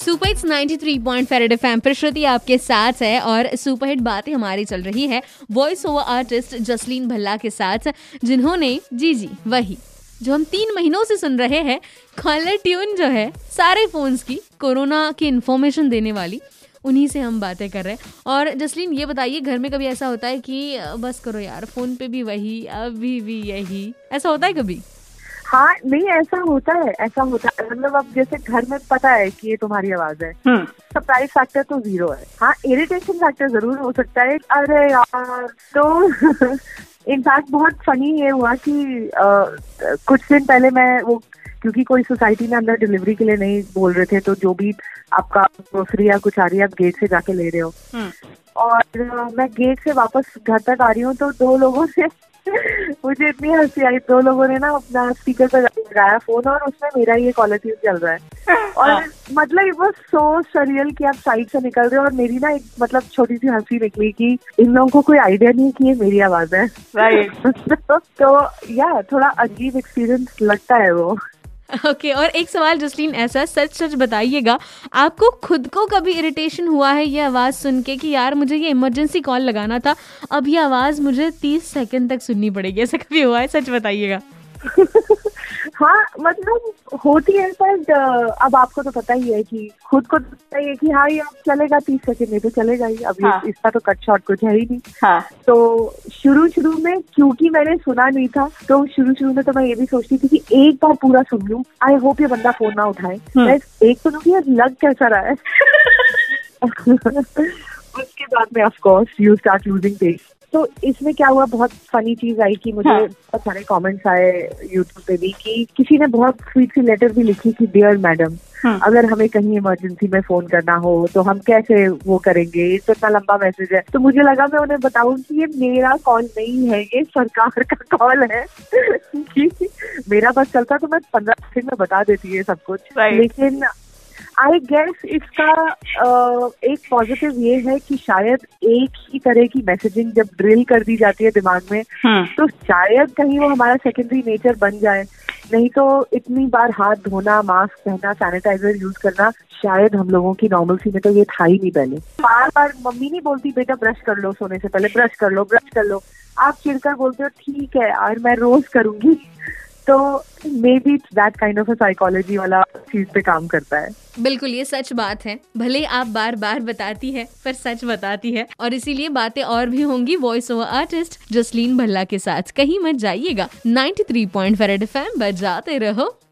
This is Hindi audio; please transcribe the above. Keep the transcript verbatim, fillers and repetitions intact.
Super hits ninety three point five FM पर श्रुति आपके साथ है और सुपर हिट बातें हमारी चल रही है voice over artist Jasleen Bhalla के साथ, जिन्होंने जी जी वही जो हम तीन महीनों से सुन रहे हैं कॉलर ट्यून जो है सारे फोन्स की कोरोना की इन्फॉर्मेशन देने वाली, उन्हीं से हम बातें कर रहे हैं। और जसलीन ये बताइए, घर में कभी ऐसा होता है कि बस करो यार फोन पे भी वही अभी भी यही, ऐसा होता है कभी? हाँ नहीं, ऐसा होता है, ऐसा होता है। मतलब अब जैसे घर में पता है कि ये तुम्हारी आवाज है, सरप्राइज फैक्टर तो जीरो है। हाँ, इरिटेशन फैक्टर जरूर हो सकता है, अरे यार। तो इनफैक्ट बहुत फनी ये हुआ कि आ, कुछ दिन पहले मैं वो, क्योंकि कोई सोसाइटी में अंदर डिलीवरी के लिए नहीं बोल रहे थे, तो जो भी आपका ग्रोसरी या कुछ आ रही है आप गेट से जाके ले रहे हो। और मैं गेट से वापस घर तक आ रही हूँ तो दो लोगों से मुझे इतनी हंसी आई। दो लोगों ने ना अपना स्पीकर पर लगाया फोन और उसमें मेरा ये कॉलर ट्यून चल रहा है। और मतलब इट वाज सो सरियल कि आप साइड से निकल रहे हो और मेरी ना एक मतलब छोटी सी हंसी निकली कि इन लोगों को कोई आइडिया नहीं कि ये मेरी आवाज है। राइट। तो या थोड़ा अजीब एक्सपीरियंस लगता है वो। ओके okay, और एक सवाल जसलीन, ऐसा सच सच बताइएगा, आपको खुद को कभी इरिटेशन हुआ है ये आवाज सुन के कि यार मुझे ये इमरजेंसी कॉल लगाना था, अब ये आवाज मुझे तीस सेकंड तक सुननी पड़ेगी, ऐसा कभी हुआ है? सच बताइएगा। हाँ मतलब होती है, पर अब आपको तो पता ही है कि खुद को तो पता ही है कि हाँ ये चलेगा तीस सेकंड में तो चलेगा ही, अब हाँ। इसका तो कट शॉट कुछ है ही नहीं। हाँ। तो शुरू शुरू में क्योंकि मैंने सुना नहीं था, तो शुरू शुरू में तो मैं ये भी सोचती थी कि एक बार पूरा सुन लूं, आई होप ये बंदा फोन ना उठाए। मैं एक तो लूँ लग कैसा रहा है। उसके बाद में of course you start losing taste. तो इसमें क्या हुआ, बहुत फनी चीज आई कि मुझे हाँ। बहुत सारे कमेंट्स आए यूट्यूब पे भी कि किसी ने बहुत स्वीट सी लेटर भी लिखी कि डियर मैडम, हाँ। अगर हमें कहीं इमरजेंसी में फोन करना हो तो हम कैसे वो करेंगे, तो इतना लंबा मैसेज है। तो मुझे लगा मैं उन्हें बताऊं कि ये मेरा कॉल नहीं है, ये सरकार का कॉल है। कि मेरा बस चलता तो मैं पंद्रह सेकंड में बता देती है सब कुछ। लेकिन आई गेस इसका uh, एक पॉजिटिव ये है कि शायद एक ही तरह की मैसेजिंग जब ड्रिल कर दी जाती है दिमाग में, तो शायद कहीं वो हमारा सेकेंडरी नेचर बन जाए। नहीं तो इतनी बार हाथ धोना, मास्क पहनना, सैनिटाइजर यूज करना शायद हम लोगों की नॉर्मलसी में तो ये था ही नहीं पहले। बार बार मम्मी नहीं बोलती बेटा ब्रश कर लो सोने से पहले, ब्रश कर लो ब्रश कर लो। आप चिढ़कर बोलते हो ठीक है और मैं रोज करूंगी। तो maybe that kind of a psychology वाला चीज पे काम करता है। बिल्कुल, ये सच बात है। भले आप बार बार बताती है पर सच बताती है, और इसीलिए बातें और भी होंगी voice over artist Jasleen Bhalla के साथ। कहीं मत जाइएगा, ninety three point five FM बजाते रहो।